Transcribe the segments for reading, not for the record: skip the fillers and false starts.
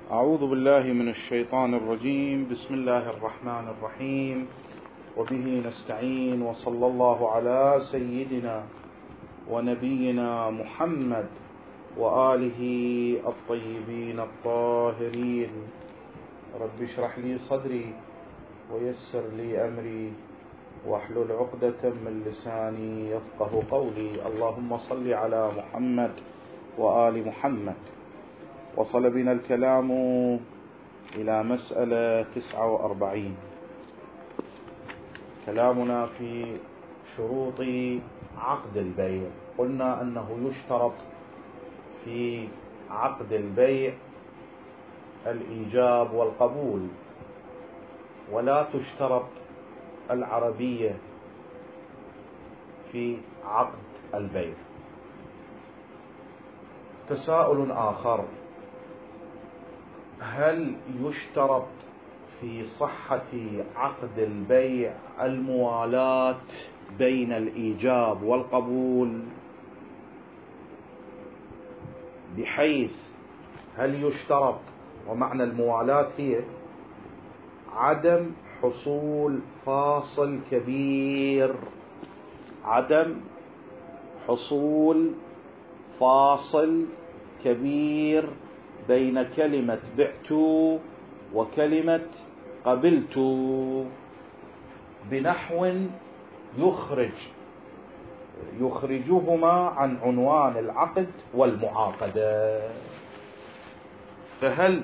أعوذ بالله من الشيطان الرجيم. بسم الله الرحمن الرحيم، وبه نستعين، وصلى الله على سيدنا ونبينا محمد وآله الطيبين الطاهرين. رب اشرح لي صدري ويسر لي أمري واحلل عقدة من لساني يفقه قولي. اللهم صل على محمد وآل محمد. وصل بنا الكلام إلى مسألة 49. كلامنا في شروط عقد البيع. قلنا أنه يشترط في عقد البيع الإيجاب والقبول، ولا تشترط العربية في عقد البيع. تساؤل آخر: هل يشترط في صحة عقد البيع الموالاة بين الإيجاب والقبول؟ بحيث هل يشترط، ومعنى الموالاة هي عدم حصول فاصل كبير، عدم حصول فاصل كبير بين كلمة بعت وكلمة قبلت، بنحو يخرجهما عن عنوان العقد والمعاقدة. فهل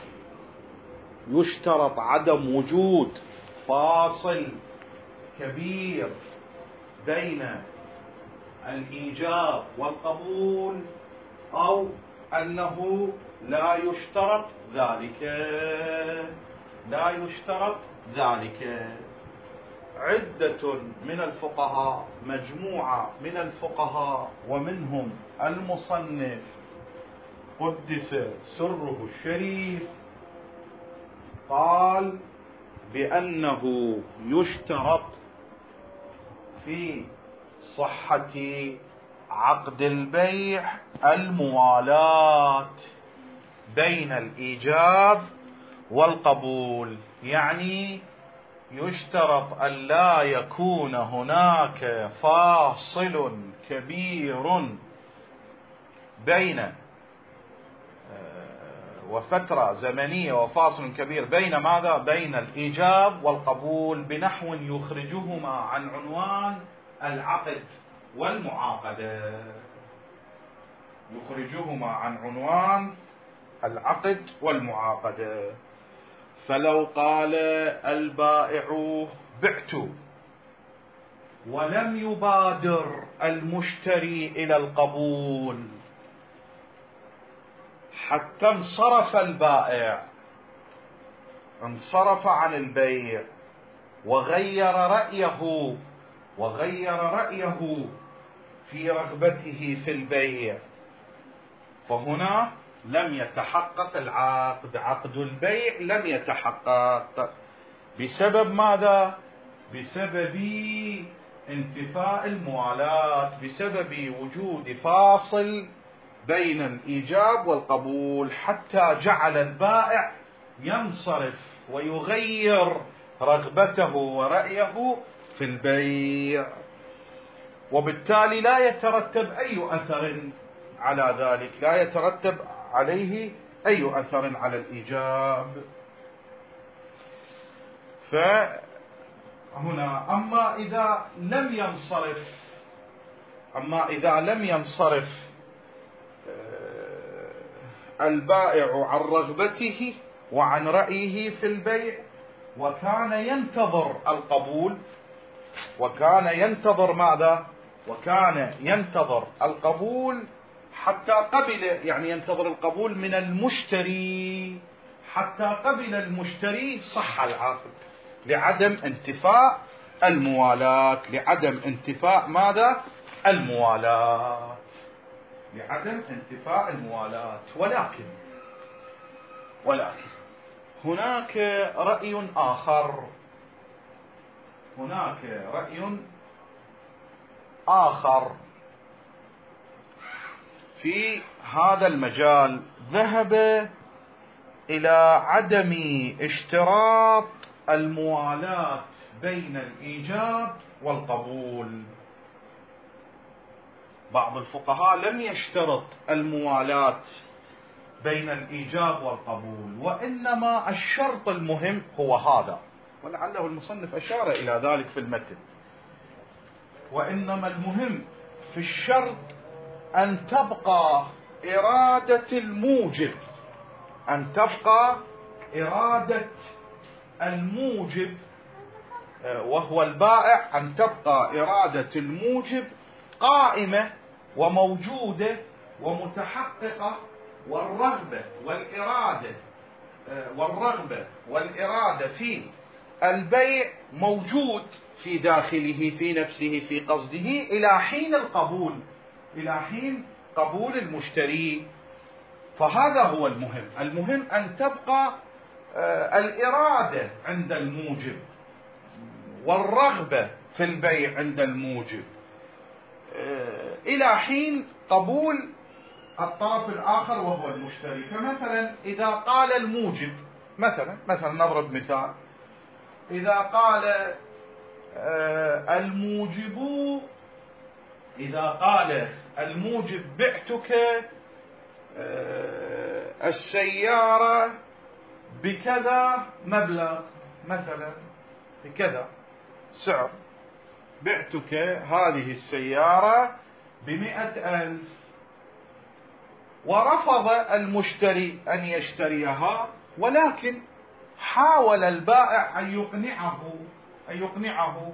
يشترط عدم وجود فاصل كبير بين الإيجاب والقبول، أو أنه لا يشترط ذلك؟ لا يشترط ذلك. عدة من الفقهاء، مجموعة من الفقهاء، ومنهم المصنف قدس سره الشريف، قال بأنه يشترط في صحة عقد البيع الموالاة بين الإيجاب والقبول. يعني يشترط أن لا يكون هناك فاصل كبير بين وفترة زمنية وفاصل كبير بين ماذا؟ بين الإيجاب والقبول، بنحو يخرجهما عن عنوان العقد والمعاقدة. يخرجهما عن عنوان العقد والمعاقدة. فلو قال البائع بعت ولم يبادر المشتري إلى القبول حتى انصرف البائع، انصرف عن البيع وغير رأيه في رغبته في البيع، فهنا لم يتحقق العقد، عقد البيع لم يتحقق. بسبب ماذا؟ بسبب انتفاء الموالاة، بسبب وجود فاصل بين الإيجاب والقبول، حتى جعل البائع ينصرف ويغير رغبته ورأيه في البيع، وبالتالي لا يترتب أي أثر على ذلك، لا يترتب عليه أي أثر على الإيجاب. فهنا أما إذا لم ينصرف البائع عن رغبته وعن رأيه في البيع، وكان ينتظر القبول، وكان ينتظر ماذا؟ وكان ينتظر القبول حتى قبل، يعني ينتظر القبول من المشتري حتى قبل المشتري، صح العقد لعدم انتفاء الموالاة، لعدم انتفاء ماذا؟ الموالاة، لعدم انتفاء الموالاة. ولكن هناك رأي آخر، هناك رأي آخر في هذا المجال ذهب إلى عدم اشتراط الموالاة بين الإيجاب والقبول. بعض الفقهاء لم يشترط الموالاة بين الإيجاب والقبول، وإنما الشرط المهم هو هذا، ولعله المصنف أشار إلى ذلك في المتن. وإنما المهم في الشرط أن تبقى إرادة الموجب، أن تبقى إرادة الموجب وهو البائع، أن تبقى إرادة الموجب قائمة وموجودة ومتحققة، والرغبة والإرادة في البيع موجود في داخله، في نفسه، في قصده، إلى حين القبول، إلى حين قبول المشتري. فهذا هو المهم. المهم أن تبقى الإرادة عند الموجب والرغبة في البيع عند الموجب إلى حين قبول الطرف الآخر وهو المشتري. فمثلا إذا قال الموجب، مثلا نضرب مثال، إذا قال الموجب بعتك السيارة بكذا مبلغ، مثلا بكذا سعر، بعتك هذه السيارة ب100,000، ورفض المشتري أن يشتريها، ولكن حاول البائع أن يقنعه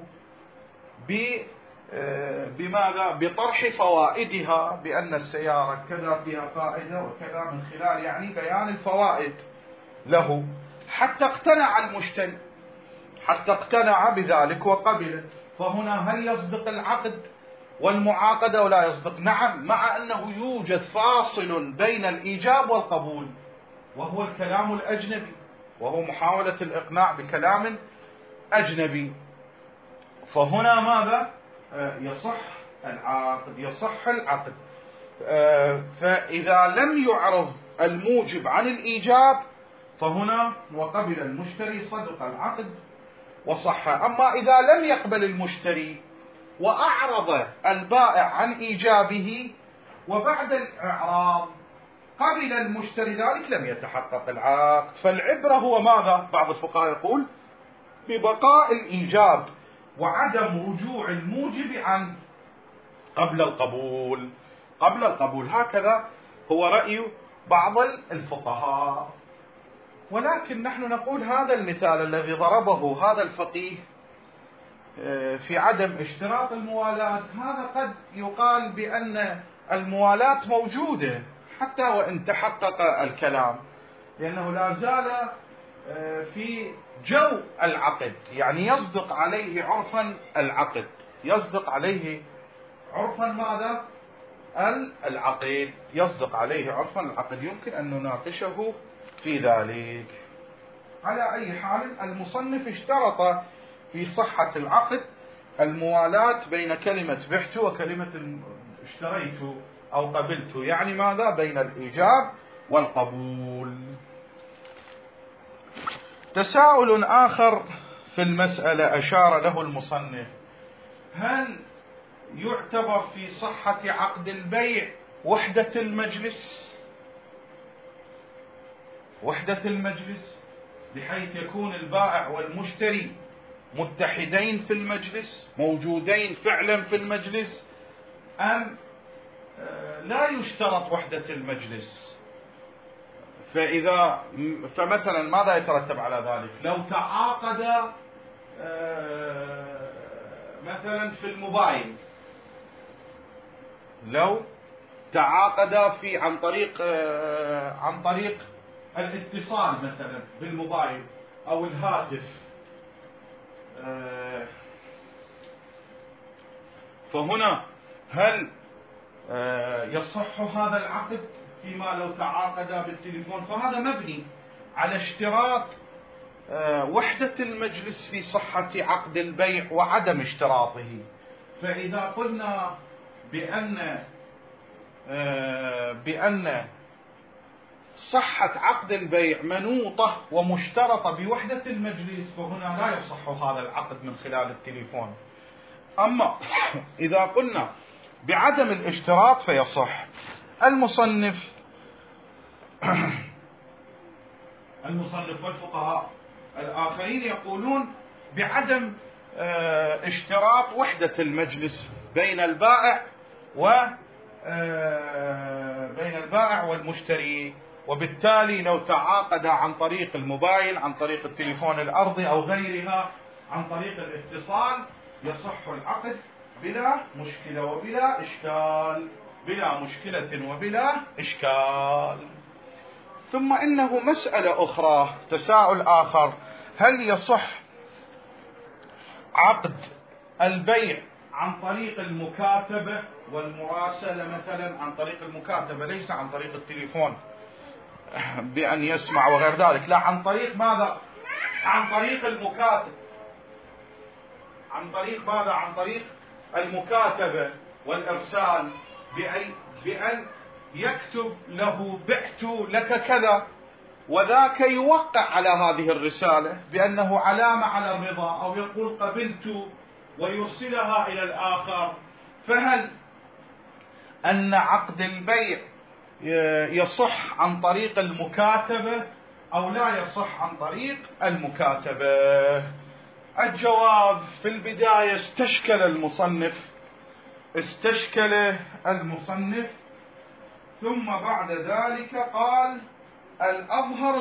بماذا؟ بطرح فوائدها، بأن السيارة كذا فيها فائدة وكذا، من خلال يعني بيان الفوائد له، حتى اقتنع المشتري، حتى اقتنع بذلك وقبل. فهنا هل يصدق العقد والمعاقدة ولا يصدق؟ نعم، مع أنه يوجد فاصل بين الإيجاب والقبول، وهو الكلام الأجنبي، وهو محاولة الإقناع بكلام أجنبي. فهنا ماذا؟ يصح العقد. فإذا لم يعرض الموجب عن الإيجاب فهنا وقبل المشتري صدق العقد وصح. أما إذا لم يقبل المشتري وأعرض البائع عن إيجابه، وبعد الإعراض قبل المشتري ذلك، لم يتحقق العقد. فالعبرة هو ماذا؟ بعض الفقهاء يقول ببقاء الإيجاب وعدم رجوع الموجب عن قبل القبول. هكذا هو رأي بعض الفقهاء. ولكن نحن نقول هذا المثال الذي ضربه هذا الفقيه في عدم اشتراط الموالاة، هذا قد يقال بأن الموالاة موجودة حتى وإن تحقق الكلام، لأنه لا زال في جو العقد، يعني يصدق عليه عرفا العقد، يصدق عليه عرفا ماذا؟ العقد، يصدق عليه عرفا العقد، يمكن أن نناقشه في ذلك. على أي حال المصنف اشترط في صحة العقد الموالاة بين كلمة بعت وكلمة اشتريت أو قبلت، يعني ماذا؟ بين الإيجاب والقبول. تساؤل آخر في المسألة أشار له المصنف: هل يعتبر في صحة عقد البيع وحدة المجلس بحيث يكون البائع والمشتري متحدين في المجلس، موجودين فعلا في المجلس، أم لا يشترط وحدة المجلس؟ فمثلا ماذا يترتب على ذلك؟ لو تعاقد مثلا في الموبايل، لو تعاقد عن طريق الاتصال مثلا بالموبايل أو الهاتف، فهنا هل يصح هذا العقد فيما لو تعاقد بالتليفون؟ فهذا مبني على اشتراط وحدة المجلس في صحة عقد البيع وعدم اشتراطه. فإذا قلنا بأن صحة عقد البيع منوطة ومشترطة بوحدة المجلس، فهنا لا يصح هذا العقد من خلال التليفون. أما إذا قلنا بعدم الاشتراط فيصح. المصنف والفقهاء الآخرين يقولون بعدم اشتراط وحدة المجلس بين البائع والمشتري، وبالتالي لو تعاقد عن طريق الموبايل، عن طريق التليفون الأرضي أو غيرها، عن طريق الاتصال، يصح العقد بلا مشكلة وبلا إشكال، بلا مشكلة وبلا إشكال. ثم إنه مسألة أخرى، تساؤل آخر: هل يصح عقد البيع عن طريق المكاتبة والمراسلة مثلا، عن طريق المكاتبة ليس عن طريق التليفون بأن يسمع وغير ذلك، لا، عن طريق ماذا؟ عن طريق المكاتبة. عن طريق ماذا؟ عن طريق المكاتبة والإرسال، بأن يكتب له: بعت لك كذا، وذاك يوقع على هذه الرسالة بأنه علامة على الرضا، أو يقول قبلت ويرسلها إلى الآخر. فهل أن عقد البيع يصح عن طريق المكاتبة أو لا يصح عن طريق المكاتبة؟ الجواب: في البداية استشكل المصنف، ثم بعد ذلك قال: الأظهر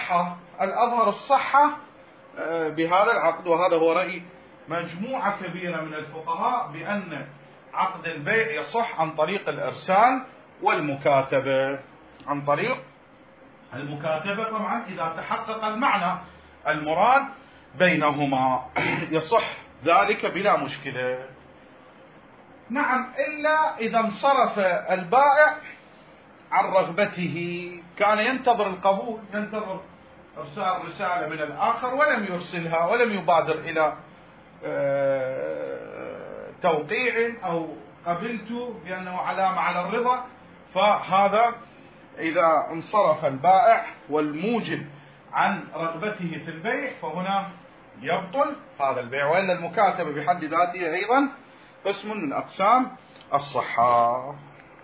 الصحة بهذا العقد، وهذا هو رأي مجموعة كبيرة من الفقهاء، بأن عقد البيع يصح عن طريق الإرسال والمكاتبة. عن طريق المكاتبة طبعا إذا تحقق المعنى المراد بينهما يصح ذلك بلا مشكلة. نعم، إلا إذا انصرف البائع عن رغبته، كان ينتظر القبول، ينتظر إرسال رسالة من الآخر ولم يرسلها، ولم يبادر إلى توقيع أو قبلت بأنه علامة على الرضا، فهذا إذا انصرف البائع والموجب عن رغبته في البيع فهنا يبطل هذا البيع. وإلا المكاتبة بحد ذاتها أيضا قسم من أقسام الصحة.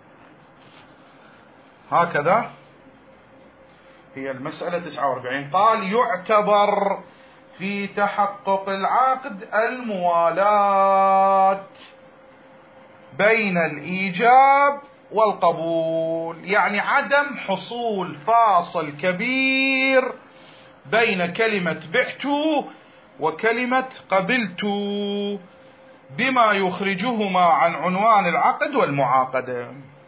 هكذا هي المسألة 49. قال: يعتبر في تحقق العقد الموالاة بين الإيجاب والقبول، يعني عدم حصول فاصل كبير بين كلمة بعت وكلمة قبلت، بما يخرجهما عن عنوان العقد والمعاقدة.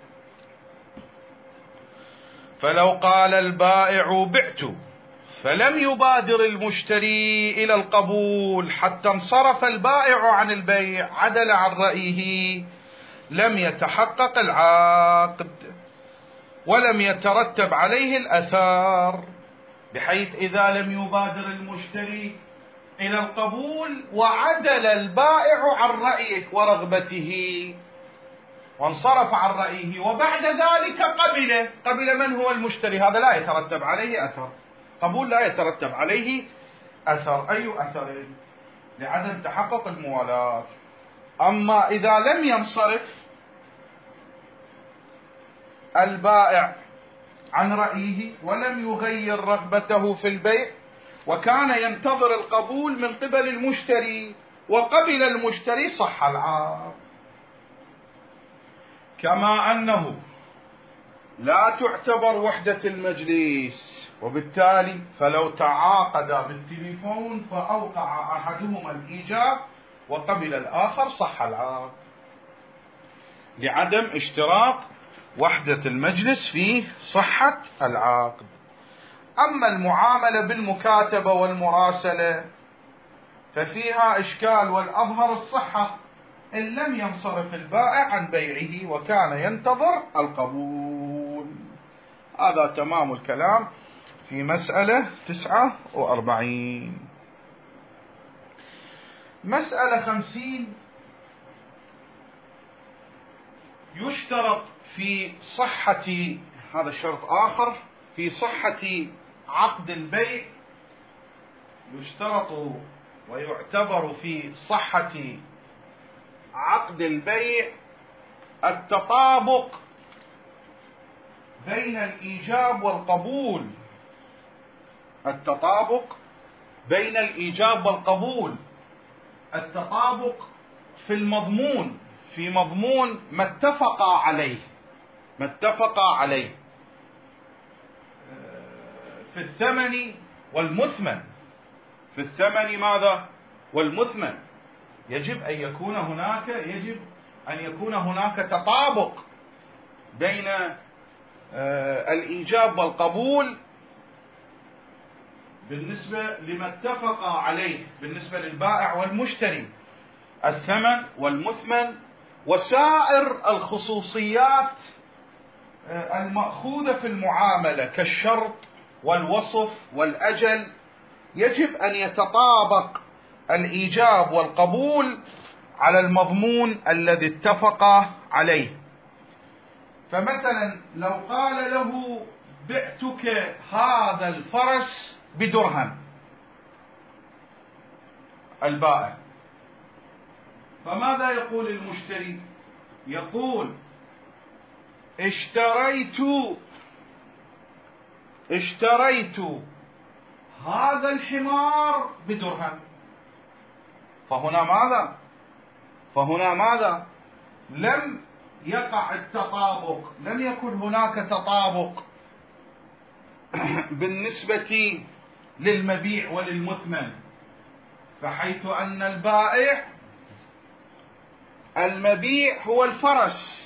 فلو قال البائع بعت فلم يبادر المشتري إلى القبول حتى انصرف البائع عن البيع، عدل عن رأيه، لم يتحقق العقد ولم يترتب عليه الأثار، بحيث إذا لم يبادر المشتري إلى القبول وعدل البائع عن رأيه ورغبته وانصرف عن رأيه وبعد ذلك قبل من هو المشتري، هذا لا يترتب عليه أثر، قبول لا يترتب عليه أثر. أي أثر؟ لعدم تحقق الموالاة. أما إذا لم ينصرف البائع عن رأيه ولم يغير رغبته في البيع وكان ينتظر القبول من قبل المشتري وقبل المشتري، صح العقد. كما أنه لا تعتبر وحدة المجلس، وبالتالي فلو تعاقد بالتليفون فأوقع أحدهما الإيجاب وقبل الآخر، صح العقد، لعدم اشتراط وحدة المجلس في صحة العقد. أما المعاملة بالمكاتبة والمراسلة ففيها إشكال، والأظهر الصحة إن لم ينصرف البائع عن بيعه وكان ينتظر القبول. هذا تمام الكلام في مسألة 49. مسألة 50: يشترط في صحة، هذا شرط آخر في صحة عقد البيع يشترط ويعتبر في صحة عقد البيع التطابق بين الإيجاب والقبول. التطابق بين الإيجاب والقبول، التطابق في المضمون، في مضمون ما اتفقا عليه، ما اتفقا عليه في الثمن والمثمن. في الثمن ماذا؟ والمثمن. يجب أن يكون هناك تطابق بين الإيجاب والقبول بالنسبة لما اتفق عليه بالنسبة للبائع والمشتري، الثمن والمثمن وسائر الخصوصيات المأخوذة في المعاملة كالشرط والوصف والأجل. يجب أن يتطابق الإيجاب والقبول على المضمون الذي اتفق عليه. فمثلا لو قال له بعتك هذا الفرس بدرهم البائع، فماذا يقول المشتري؟ يقول اشتريت هذا الحمار بدرهم. فهنا ماذا؟ لم يقع التطابق، لم يكن هناك تطابق بالنسبة للمبيع وللمثمن، فحيث أن البائع المبيع هو الفرس،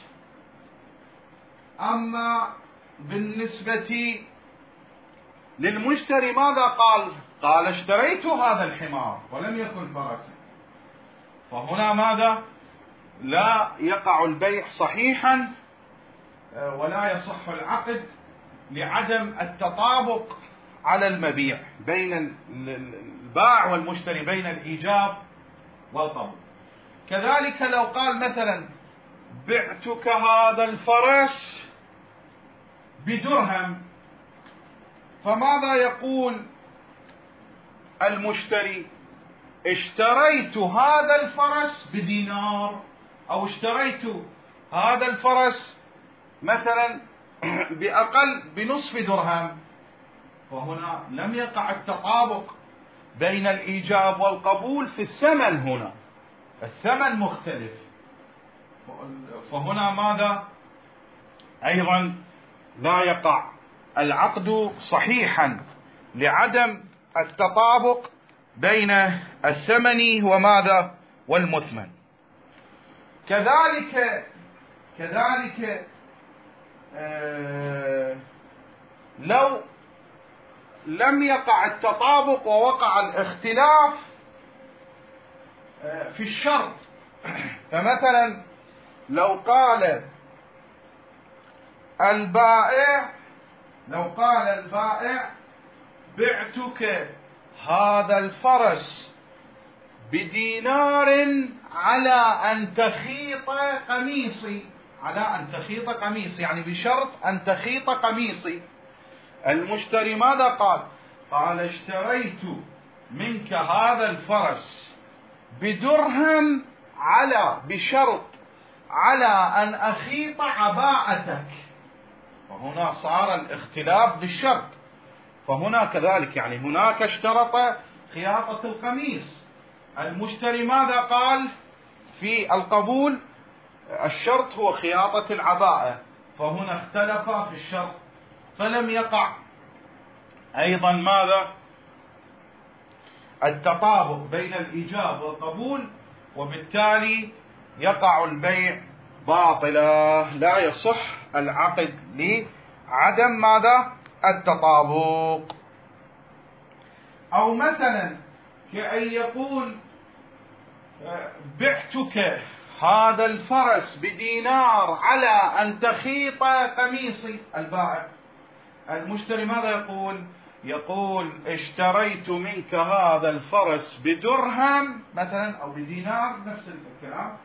أما بالنسبة للمشتري ماذا قال؟ قال اشتريت هذا الحمار ولم يكن فرسا. فهنا ماذا؟ لا يقع البيع صحيحا ولا يصح العقد لعدم التطابق على المبيع بين البائع والمشتري، بين الإيجاب والقبول. كذلك لو قال مثلا بعتك هذا الفرس بدرهم، فماذا يقول المشتري؟ اشتريت هذا الفرس بدينار، أو اشتريت هذا الفرس مثلا بأقل بنصف درهم. فهنا لم يقع التطابق بين الإيجاب والقبول في الثمن، هنا الثمن مختلف. فهنا ماذا؟ أيضا لا يقع العقد صحيحا لعدم التطابق بين الثمن وماذا؟ والمثمن. كذلك لو لم يقع التطابق ووقع الاختلاف في الشرط، فمثلا لو قال البائع بعتك هذا الفرس بدينار على أن تخيط قميصي، يعني بشرط أن تخيط قميصي. المشتري ماذا قال؟ قال اشتريت منك هذا الفرس بدرهم بشرط على أن أخيط عباءتك. وهنا صار الاختلاف بالشرط. فهنا كذلك يعني هناك اشترط خياطة القميص، المشتري ماذا قال في القبول؟ الشرط هو خياطة العباءة. فهنا اختلف في الشرط، فلم يقع أيضا ماذا؟ التطابق بين الإيجاب والقبول، وبالتالي يقع البيع باطلا، لا يصح العقد لعدم ماذا؟ التطابق. أو مثلا كأن يقول بعتك هذا الفرس بدينار على أن تخيط قميصي، البائع. المشتري ماذا يقول؟ يقول اشتريت منك هذا الفرس بدرهم مثلا، أو بدينار، نفس الكلام،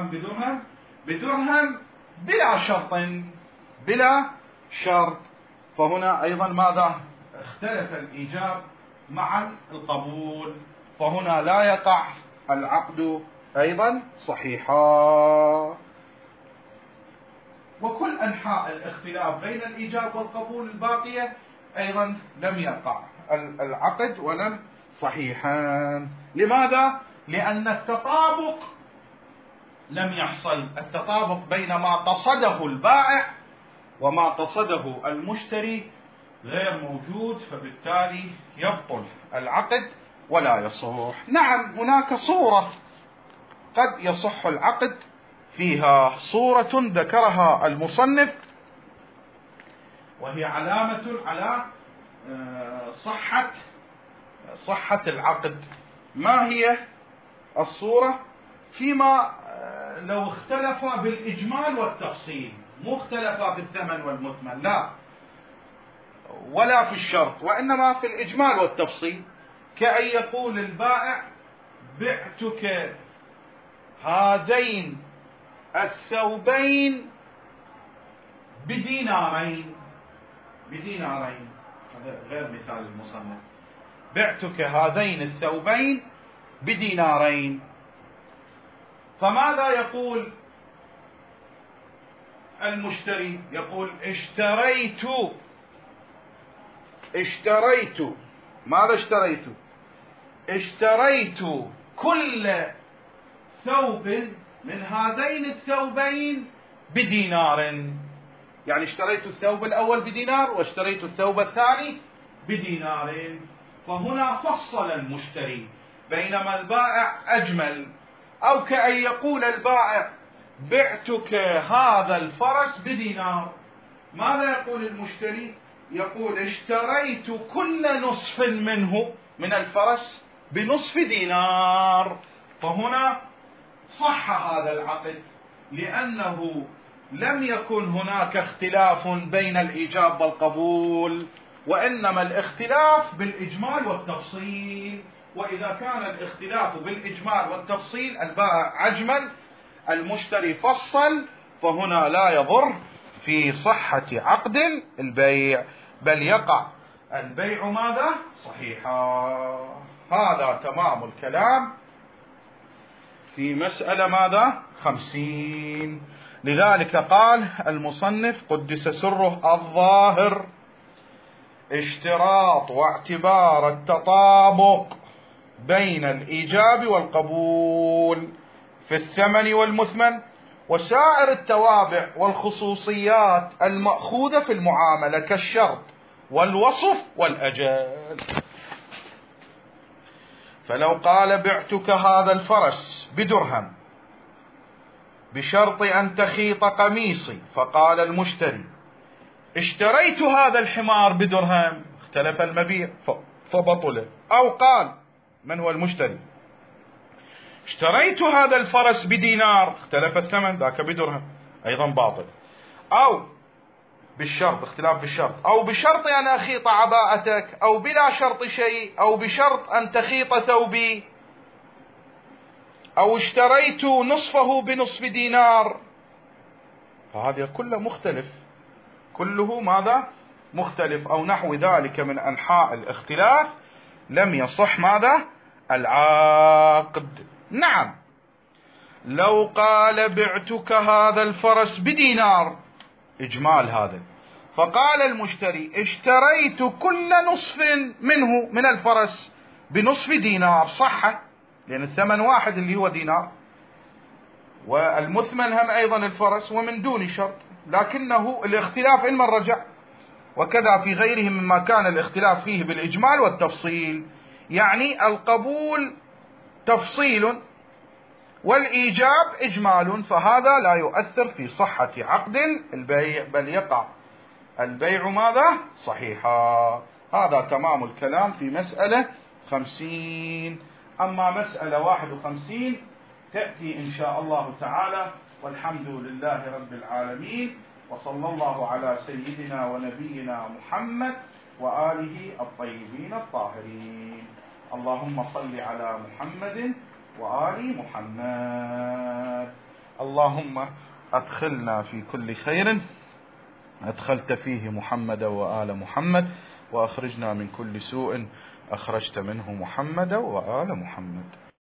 بدرهم بلا شرط. فهنا أيضا ماذا؟ اختلف الإيجاب مع القبول، فهنا لا يقع العقد أيضا صحيحا. وكل أنحاء الاختلاف بين الإيجاب والقبول الباقية أيضا لم يقع العقد ولم صحيحا. لماذا؟ لأن التطابق لم يحصل، التطابق بين ما قصده البائع وما قصده المشتري غير موجود، فبالتالي يبطل العقد ولا يصح. نعم هناك صورة قد يصح العقد فيها، صورة ذكرها المصنف وهي علامة على صحة العقد. ما هي الصورة؟ فيما لو اختلف بالإجمال والتفصيل، مو اختلف بالثمن والمثمن، لا، ولا في الشرط، وإنما في الإجمال والتفصيل، كأن يقول البائع بعتك هذين الثوبين بدينارين. هذا غير مثال المصنف. بعتك هذين الثوبين بدينارين. فماذا يقول المشتري؟ يقول اشتريت. ماذا اشتريت؟ اشتريت كل ثوب من هذين الثوبين بدينار. يعني اشتريت الثوب الأول بدينار واشتريت الثوب الثاني بدينار. فهنا فصل المشتري، بينما البائع أجمل. أو كأن يقول البائع بعتك هذا الفرس بدينار. ماذا يقول المشتري؟ يقول اشتريت كل نصف منه من الفرس بنصف دينار. فهنا صح هذا العقد، لأنه لم يكن هناك اختلاف بين الإيجاب والقبول، وإنما الاختلاف بالإجمال والتفصيل. وإذا كان الاختلاف بالإجمال والتفصيل، البائع أجمل، المشتري فصل، فهنا لا يضر في صحة عقد البيع، بل يقع البيع ماذا؟ صحيحا. هذا تمام الكلام في مسألة ماذا؟ 50. لذلك قال المصنف قدس سره الظاهر اشتراط واعتبار التطابق بين الإيجاب والقبول في الثمن والمثمن وسائر التوابع والخصوصيات المأخوذة في المعاملة كالشرط والوصف والأجل. فلو قال بعتك هذا الفرس بدرهم بشرط أن تخيط قميصي، فقال المشتري اشتريت هذا الحمار بدرهم، اختلف المبيع فبطل. أو قال من هو المشتري اشتريت هذا الفرس بدينار، اختلف الثمن، ذاك بدرهم، أيضا باطل. أو بالشرط، اختلاف بالشرط، أو بشرط أن أخيط عباءتك، أو بلا شرط شيء، أو بشرط أن تخيط ثوبي، أو اشتريت نصفه بنصف دينار. فهذا كله مختلف، كله ماذا؟ مختلف، أو نحو ذلك من أنحاء الاختلاف، لم يصح ماذا؟ العقد. نعم لو قال بعتك هذا الفرس بدينار، إجمال هذا، فقال المشتري اشتريت كل نصف منه من الفرس بنصف دينار، صح، لأن الثمن واحد اللي هو دينار، والمثمن هم أيضا الفرس ومن دون شرط، لكنه الاختلاف علما رجع. وكذا في غيره مما كان الاختلاف فيه بالإجمال والتفصيل، يعني القبول تفصيل والإيجاب إجمال، فهذا لا يؤثر في صحة عقد البيع، بل يقع البيع ماذا؟ صحيحا. هذا تمام الكلام في مسألة 50. أما مسألة 51 تأتي إن شاء الله تعالى، والحمد لله رب العالمين، وصلى الله على سيدنا ونبينا محمد وآله الطيبين الطاهرين. اللهم صل على محمد وآل محمد. اللهم أدخلنا في كل خير أدخلت فيه محمد وآل محمد، وأخرجنا من كل سوء أخرجت منه محمد وآل محمد.